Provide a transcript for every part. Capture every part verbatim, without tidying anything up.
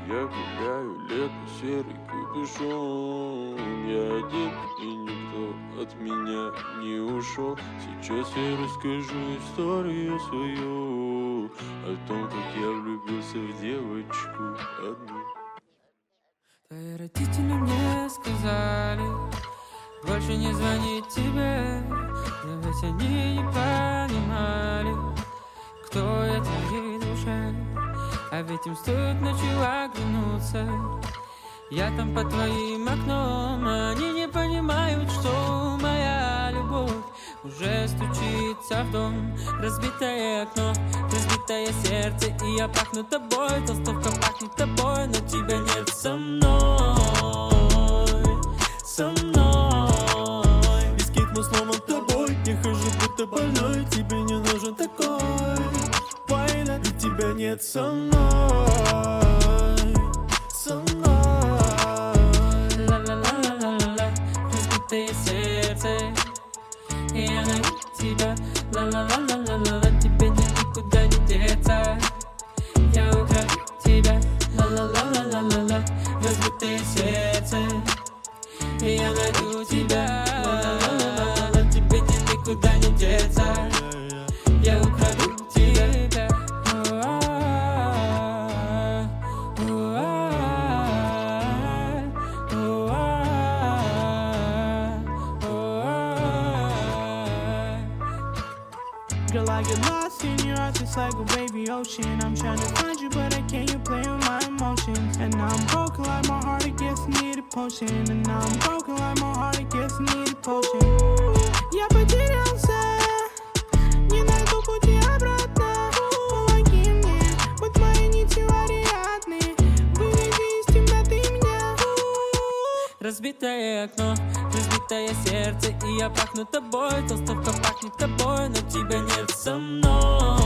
Я гуляю, лето, серый капюшон. Я один, и никто от меня не ушел. Сейчас я расскажу историю свою о том, как я влюбился в девочку одну. Твои родители мне сказали больше не звонить тебе, но ведь они не понимали, кто я твоей душе. А ведь им стоит ночью оглянуться, я там под твоим окном. Они не понимают, что моя любовь уже стучится в дом. Разбитое окно, разбитое сердце, и я пахну тобой. Толстовка пахнет тобой, но тебя нет со мной, со мной. Бискит мой сломан тобой, я хожу будто больной. Тебе не нужен такой война, ведь тебя нет со мной, со мной. Ла-ла-ла-ла-ла-ла, разбитое сердце, и я найду тебя. Ла-ла-ла-ла-ла-ла, тебе никуда не деться. Я украду тебя. Ла-ла-ла-ла-ла-ла, разбитое сердце, и я найду тебя. Ла-ла-ла-ла-ла, тебе никуда не деться. Я украду тебя. Girl, I get lost in your eyes, it's like a baby ocean. I'm trying to find you, but I can't, you play with my emotions. And now I'm broken like my heart, it gets needed potion. And now I'm broken like my heart, it gets needed potion. Я потерялся, не найду пути обратно. Помоги мне, будь моей нитью Ариадны. Выведи из темноты меня. Разбитое окно, разбитое сердце, и я пахну тобой. Толстовка пахнет тобой, но тебя нет со мной,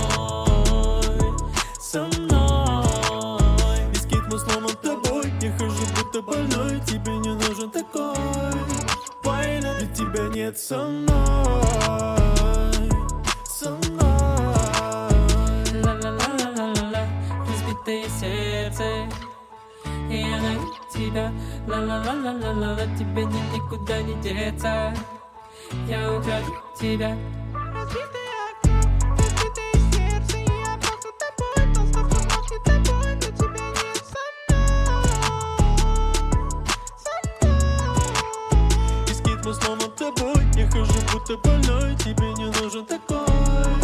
со мной. Бискит мой сломан тобой, я хожу будто больной. Тебе не нужен такой война, ведь тебя нет со мной, со мной. Ла-ла-ла-ла-ла-ла, разбитое сердце, и я найду тебя. Ла-ла-ла-ла-ла-ла, тебе никуда не деться. Я украду тебя. Разбитое окно, разбитое сердце, и я пахну тобой. Толстовка пахнет тобой, но тебя нет со мной, со мной. Бискит мой сломан тобой, я хожу будто больной. Тебе не нужен такой